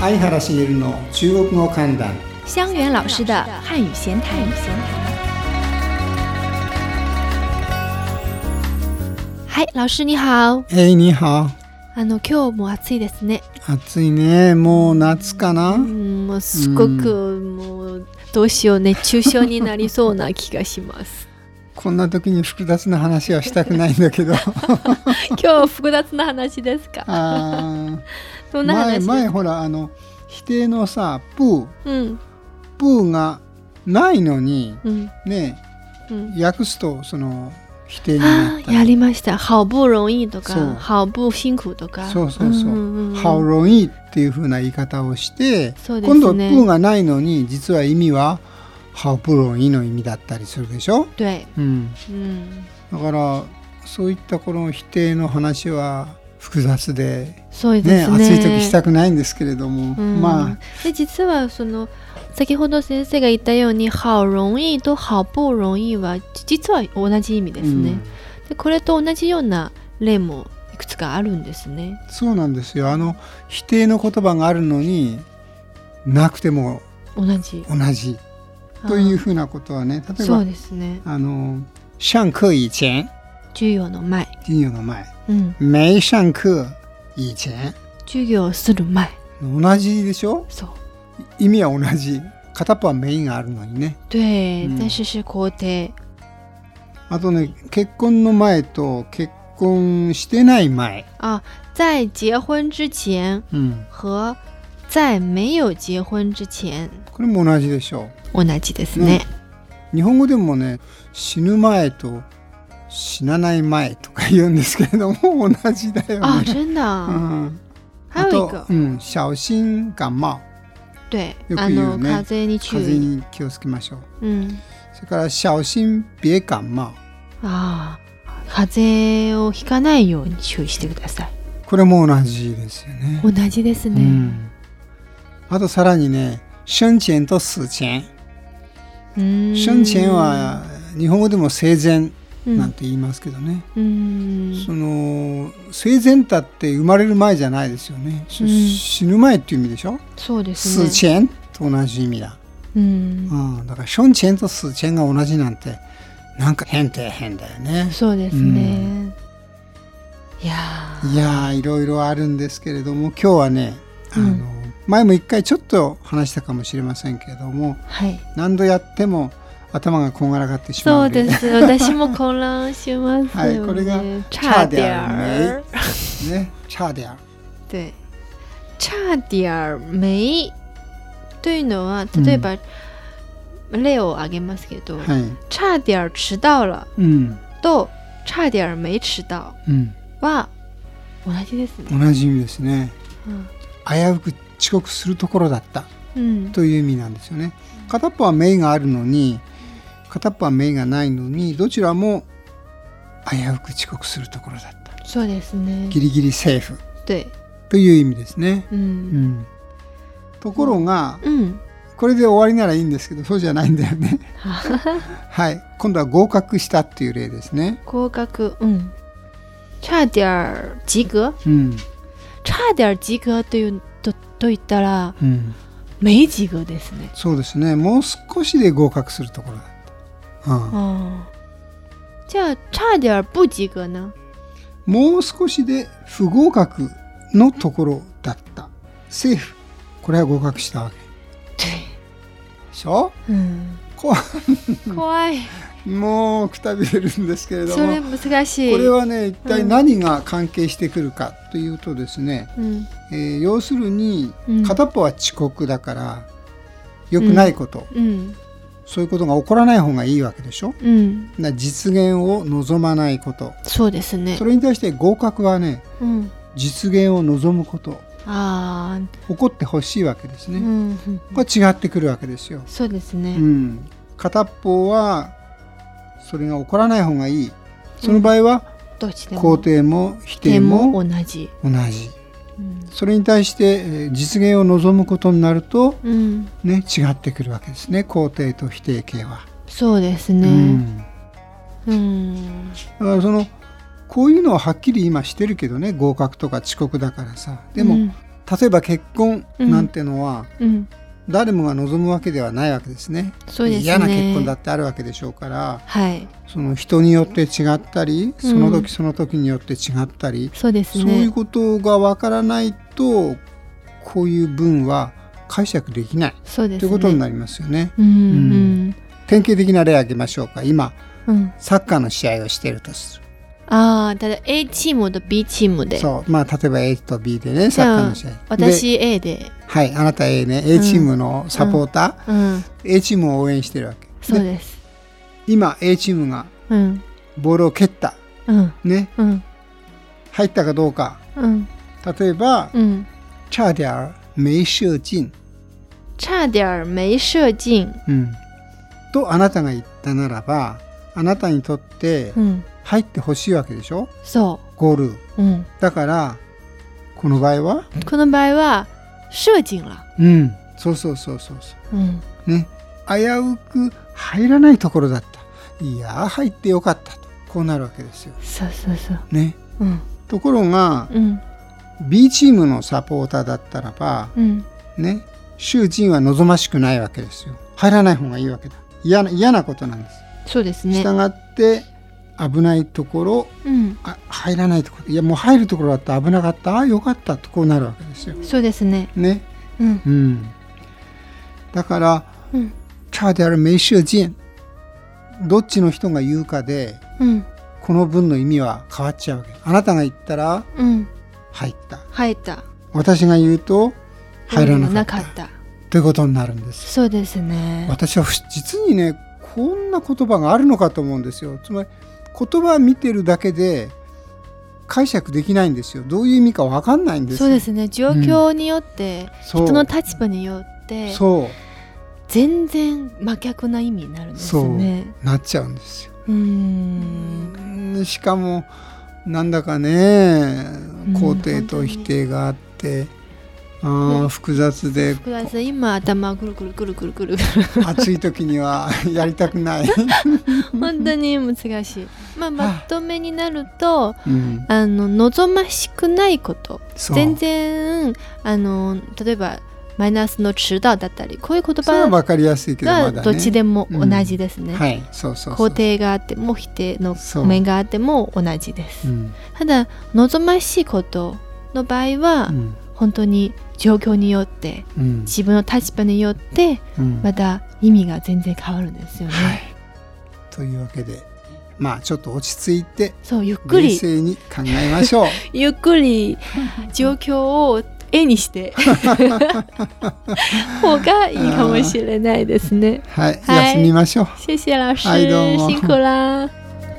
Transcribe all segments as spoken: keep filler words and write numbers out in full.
相原茂の中国語観覧。 香源老師的漢語閒談。はい、老師你好。 えい、に好。 あの今日も暑いですね。 暑いね。もう夏かな。 うん、もうすごく、うん、もうどうしよう熱中症になりそうな気がします。 こんな時に複雑な話はしたくないんだけど今日複雑な話ですか。 あどんな話ですか。 前、前ほらあの否定のさプー、 うん、 プーがないのに、うん、ね、 うん、 訳すとその否定になった。 やりました。好不容易とか好不辛苦とか。 そうそうそう。 うんうん、 好容易っていう風な言い方をして、 そうですね、 今度プーがないのに実は意味は好不容易の意味だったりするでしょ。 对、 うんうん、 だからそういったこの否定の話は複雑で、 そうですね、 ね、暑い時したくないんですけれども、うん、まあで実はその先ほど先生が言ったように好容易と好不容易は実は同じ意味ですね、うん、でこれと同じような例もいくつかあるんですね。 そうなんですよ。あの否定の言葉があるのになくても同じ同じというふうなことはね、例えばそうですね、 あの上課以前、 授業の前、 授業の前、 うん、 没上課以前、 授業する前、 同じでしょ。 そう、 意味は同じ。片っぽはメインがあるのにね。 对、 うん、 但是是肯定。 あとね、結婚の前と結婚してない前。 あ、在結婚之前和在没有結婚之前、 これも同じでしょう。同じですね。ね、 日本語でもね、死ぬ前と死なない前とか言うんですけれども同じだよね。 あ、真的。うん。还有一个、 うん、小心感冒。 对、 よく言うね。 あの風邪に注意。 風邪に気をつけましょう。 うん。 それから小心別感冒。 ああ、風邪をひかないように注意してください。 これも同じですよね。 同じですね。うん、 あとさらにね、生前と死前。生前は日本語でも生前なんて言いますけどね、うん、その生前たって生まれる前じゃないですよね、うん、死ぬ前っていう意味でしょ。 そうですね。 死前と同じ意味だ、うんうん、だから生前と死前が同じなんてなんか変って変だよね。 そうですね、うん、いやーいやーいろいろあるんですけれども、今日はね、あの、うん、前も一回ちょっと話したかもしれませんけれども、 はい、 何度やっても頭がこんがらがってしまう。 そうです。私も混乱しますよね。はい、 これが差点儿ね、差点儿。 对、差点儿没というのは例えば、うん、例を挙げますけど、はい、差点儿迟到了、うん、と差点儿没迟到は同じですね。 同じ意味ですね。うん、危うく遅刻するところだった、うん、という意味なんですよね。片っぽは名があるのに片っぽは名がないのに、どちらも危うく遅刻するところだった。 そうですね。 ギリギリセーフ对という意味ですね、うんうん、ところが、うん、これで終わりならいいんですけど、そうじゃないんだよねはい、今度は合格したっていう例ですね。 合格、うん、差点及格、うん、差点及格という と, と言ったら、うん、没及格ですね。 そうですね。もう少しで合格するところだった。うん、 じゃあ差点不及格呢？ もう少しで不合格のところだった。セーフ。これは合格したわけ。でしょ？うん、怖い。 もうくたびれるんですけれども、 それ難しい。 これはね、一体何が関係してくるかというとですね、うんえー、要するに片っぽは遅刻だから良くないこと、うんうん、そういうことが起こらない方がいいわけでしょ、うん、だ実現を望まないこと。 そうですね。 それに対して合格はね、うん、実現を望むこと。 あ起こってほしいわけですね、うん、これ違ってくるわけですよ。 そうですね、 うん、片っぽはそれが起こらない方がいい。その場合は、うん、肯定も否定も同じ、 同じ、うん、それに対して、えー、実現を望むことになると、うんね、違ってくるわけですね。肯定と否定形は。 そうですね、うんうん、 だからそのこういうのははっきり今してるけどね、合格とか遅刻だからさ。でも、うん、 例えば結婚なんてのは、うん、誰もが望むわけではないわけですね。 そうですね。 嫌な結婚だってあるわけでしょうから、 はい、 その人によって違ったり、その時その時によって違ったり、 うん、そうですね、 そういうことがわからないとこういう文は解釈できない、 そうですね、 ということになりますよね。 うんうん、 典型的な例を挙げましょうか。今、 うん、 サッカーの試合をしているとする。 ああ、ただ A チームと B チームで、 そう、まあ、例えば A と B でね、サッカーの試合。 私 A で、 はい、あなた A ね、A チームのサポーター、うんうん、A チームを応援してるわけ。 そうです。 今 A チームがボールを蹴った、うん、ね、うん、入ったかどうか、うん、例えば、うん、差点没射进、 差点没射進、 うん、とあなたが言ったならば、あなたにとって、うん入ってほしいわけでしょ。 そうゴール、うん、だからこの場合はこの場合は射進了。 うんそうそうそうそうそう、うん、ね、危うく入らないところだった、いや入ってよかったと、こうなるわけですよ。 そうそうそうね、うん、ところが、うん、B チームのサポーターだったらば、うん、ね、射進は望ましくないわけですよ。入らない方がいいわけだ。嫌な、嫌なことなんです。 そうですね。 したがって危ないところ、うん、あ入らないところ、いやもう入るところだったら危なかった、あよかったとこうなるわけですよ。 そうですね。 ね、うんうん、だから、うん、差点没射進、どっちの人が言うかで、うん、この文の意味は変わっちゃうわけ。あなたが言ったら、うん、入った入った。 私が言うと入らなかった、うん、 なかったということになるんです。 そうですね。 私は実にね、こんな言葉があるのかと思うんですよ。つまり言葉を見てるだけで解釈できないんですよ。どういう意味か分かんないんですよ。 そうですね。状況によって、うん、人の立場によってそう全然真逆な意味になるんですね。 そうなっちゃうんですよ。うーん、しかもなんだかね、肯定と否定があって、ああ複雑で複雑。今頭ぐるぐるぐるぐるぐる暑い時にはやりたくない本当に難しい、まあ、まとめになると、うん、あの望ましくないこと、全然あの例えばマイナスの迟到だったり、こういう言葉は分かりやすいけどまだね、 どっちでも同じですね、うん、はい、そうそうそう、肯定があっても否定の面があっても同じです、うん、ただ望ましいことの場合は、うん、本当に状況によって、うん、自分の立場によって、うん、また意味が全然変わるんですよね、はい、 というわけで、まあちょっと落ち着いて、 そうゆっくり冷静に考えましょうゆっくり状況を絵にして方がいいかもしれないですね。 はい、はい、休みましょう。 謝謝老師、 はい、どうも辛苦啦。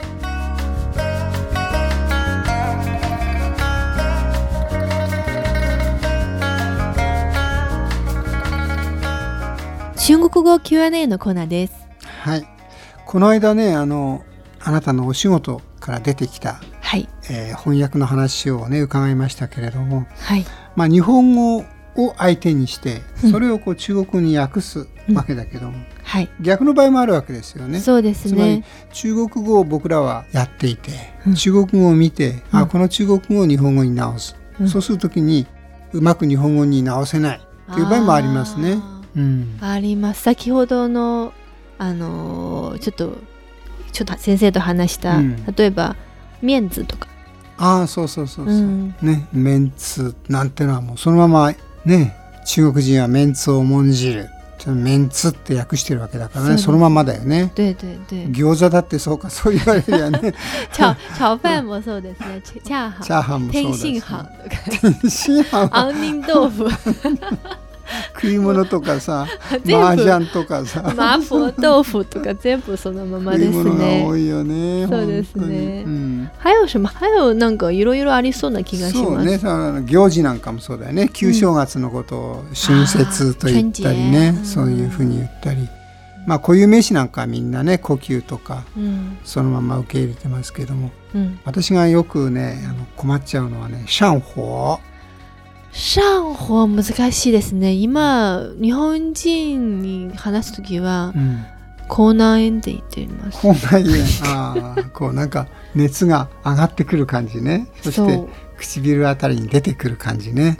中国語 キューアンドエー のコーナーです。 はい、この間ね、あのあなたのお仕事から出てきた、はい、えー、翻訳の話をね伺いましたけれども、はい、まあ、日本語を相手にしてそれをこう中国語に訳すわけだけども、うん、はい、逆の場合もあるわけですよね。 そうですね。つまり中国語を僕らはやっていて、うん、中国語を見て、うん、あこの中国語を日本語に直す、うん、そうするときにうまく日本語に直せないという場合もありますね。うん、 あります。先ほどの、あのー、ちょっとちょっと先生と話した、うん、例えばメンツとか、 ああそうそうそうそう、うん、ね、メンツなんてのはもうそのままね、中国人はメンツを重んじる、メンツって訳してるわけだからね、 そ, そのままだよね。 对对对、 餃子だってそうか、そう言われるよね炒炒飯もそうですね、チャーハン、 チャーハンもそうだし、 天津飯とか天津飯杏仁豆腐食い物とかさ、麻雀とかさ、 麻婆豆腐とか全部そのままですね。 食い物が多いよね。 そうですね、うん、还有什么、还有なんかいろいろありそうな気がします。 そうね、行事なんかもそうだよね。旧正月のことを春節と言ったりね、うん、そういうふうに言ったり、まあ固有名詞なんかはみんなね、呼吸とか、うん、そのまま受け入れてますけども、うん、私がよくねあの困っちゃうのはね、上火。 上火難しいですね。今日本人に話すときは、うん、口内炎って言っています。 口内炎、あこうなんか熱が上がってくる感じね。そして唇あたりに出てくる感じね、 うん、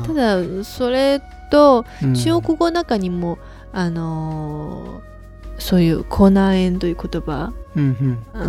ただそれと中国語の中にも、うん、あのーそういう口内炎という言葉、うんうん、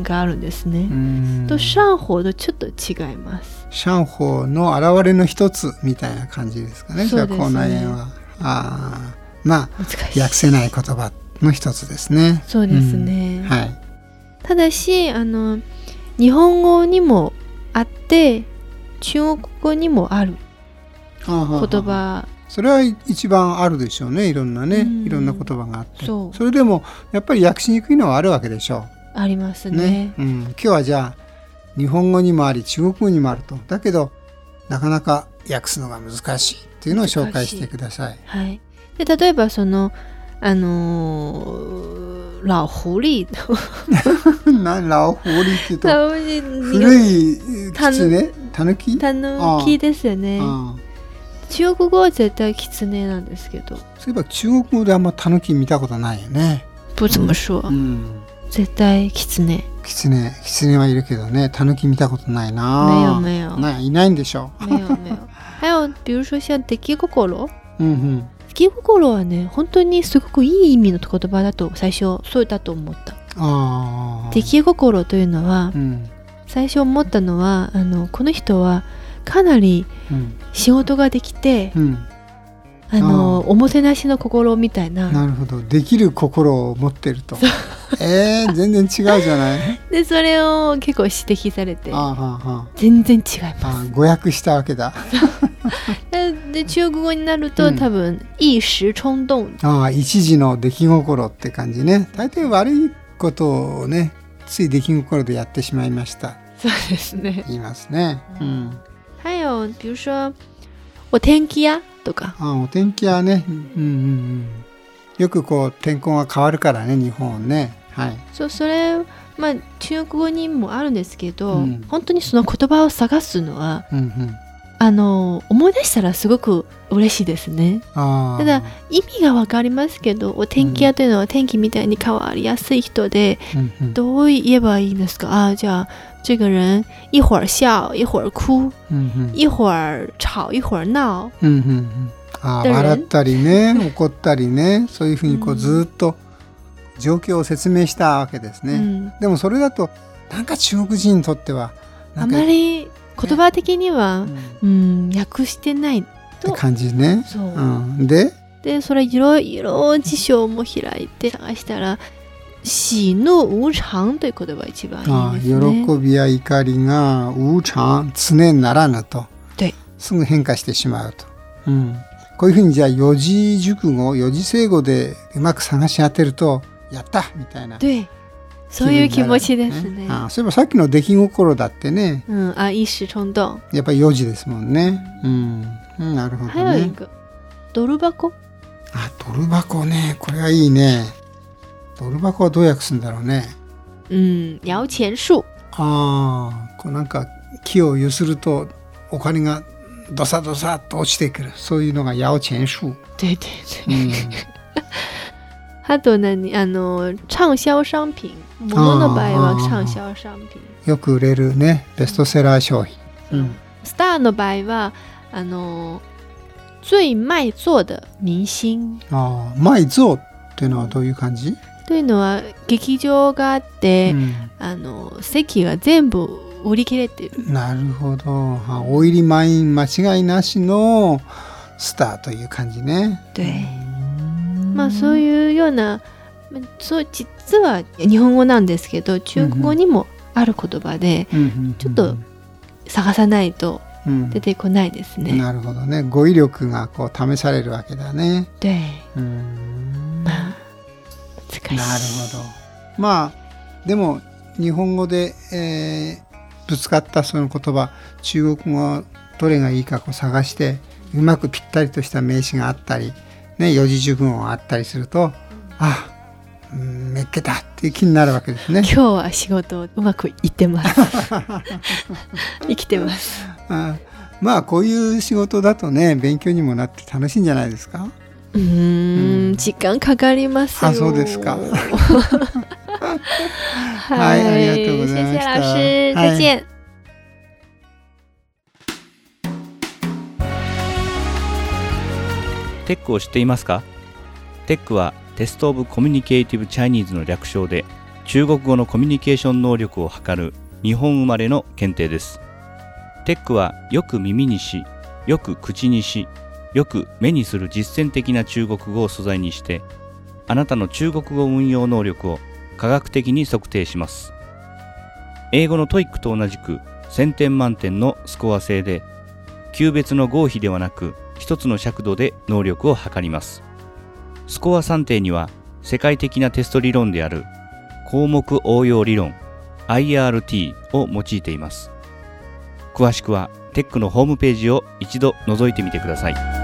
があるんですね。と上火とちょっと違います。 上火の現れの一つみたいな感じですかね。そうですね。じゃあ口内炎はあまあ訳せない言葉の一つですね。 そうですね、 うん、はい。 ただしあの日本語にもあって中国語にもある言葉。 それは一番あるでしょうね。いろんなね、いろんな言葉があって、そ, それでもやっぱり訳しにくいのはあるわけでしょう。 あります ね, ね、 うん、今日はじゃあ日本語にもあり中国語にもあると。だけどなかなか訳すのが難しいっていうのを紹介してください。 はい、で例えばそのあのー、老狐狸な老狐狸って言うと古い狐たぬきたぬきですよね。ああ中国語は絶対キツネなんですけど、 そういえば中国語であんまタヌキ見たことないよね。 不怎么说、うん、絶対キツネキツネキツネはいるけどね、タヌキ見たことないな。 没有没有な、いないんでしょう。 没有没有还有比如说像出来心、うんうん、出来心はね本当にすごくいい意味の言葉だと最初そうだと思った。あ出来心というのは、うん、最初思ったのはあのこの人はかなり仕事ができて、うん、あのあおもてなしの心みたいな。 なるほど、できる心を持ってるとえー、全然違うじゃない。 でそれを結構指摘されて、あはは全然違います。 誤訳したわけだで中国語になると、うん、多分一時衝動、 あ一時の出来心って感じね。大体悪いことをねつい出来心でやってしまいました。 そうですね、 言いますね、うん、 还有比如说お天気屋とか。 あお天気屋ね、うんうんうん、よくこう天候が変わるからね日本ね、はい、 そうそれまあ中国語にもあるんですけど、うん、本当にその言葉を探すのは、うんうん、あの思い出したらすごく嬉しいですね。あただ意味が分かりますけど、お天気屋というのは天気みたいに変わりやすい人で、うんうん、どう言えばいいんですか。あじゃあ这个人一会儿笑一会儿哭、うんうん、一会儿吵一会儿闹、うんうんうん、 あ笑ったりね怒ったりねそういうふうにこうずっと状況を説明したわけですね、うん、でもそれだとなんか中国人にとってはあまり言葉的には、ねうんうん、訳してないって感じね。そう、うん、ででそれいろいろ辞書も開いて探したら喜怒無常という言葉が一番いいですね。 喜びや怒りが無常常ならぬとすぐ変化してしまうと、うん、こういうふうにじゃあ四字熟語四字成語でうまく探し当てるとやったみたいな、 そういう気持ちですね。 あそういえばさっきの出来心だってね、 うん、あ一時衝動やっぱり四字ですもんね、うんうん、なるほどね。 還有一個ドル箱。 あドル箱ね、これはいいね。ドル箱はどう訳すんだろうね。 うん、摇錢樹。 ああ、こうなんか木を揺するとお金がドサドサっと落ちてくる。そういうのが摇錢樹。 对对对。うん、あと何あの畅销商品。物の場合は暢銷商品。 よく売れるねベストセラー商品。うん、 スターの場合はあの最卖座的明星。 ああ、卖座っていうのはどういう感じ？ というのは劇場があって、うん、あの席が全部売り切れてる。 なるほど。大入り満員間違いなしのスターという感じね。 对。まあそういうような、そう実は日本語なんですけど中国語にもある言葉で、うん、ちょっと探さないと出てこないですね。 うん、なるほどね。語彙力がこう試されるわけだね。 对。うん。まあなるほど。まあでも日本語で、えー、ぶつかったその言葉中国語どれがいいかこう探してうまくぴったりとした名詞があったり、ね、四字熟語があったりすると、うん、あめっけたっていう気になるわけですね。 今日は仕事うまくいってます生きてます。 あまあこういう仕事だとね勉強にもなって楽しいんじゃないですか。 うーん、うん、時間かかりますよ。 あ、そうですか。はい、ありがとうございました。 謝謝老師、再見。はい。 テックを知っていますか？テックはテストオブコミュニケーティブチャイニーズの略称で、中国語のコミュニケーション能力を測る日本生まれの検定です。テックはよく耳にし、よく口にし、よく目にする実践的な中国語を素材にして、あなたの中国語運用能力を科学的に測定します。英語のトイックと同じくせんてん満点のスコア制で、級別の合否ではなく一つの尺度で能力を測ります。スコア算定には世界的なテスト理論である項目応用理論 アイアールティー を用いています。詳しくはテックのホームページを一度覗いてみてください。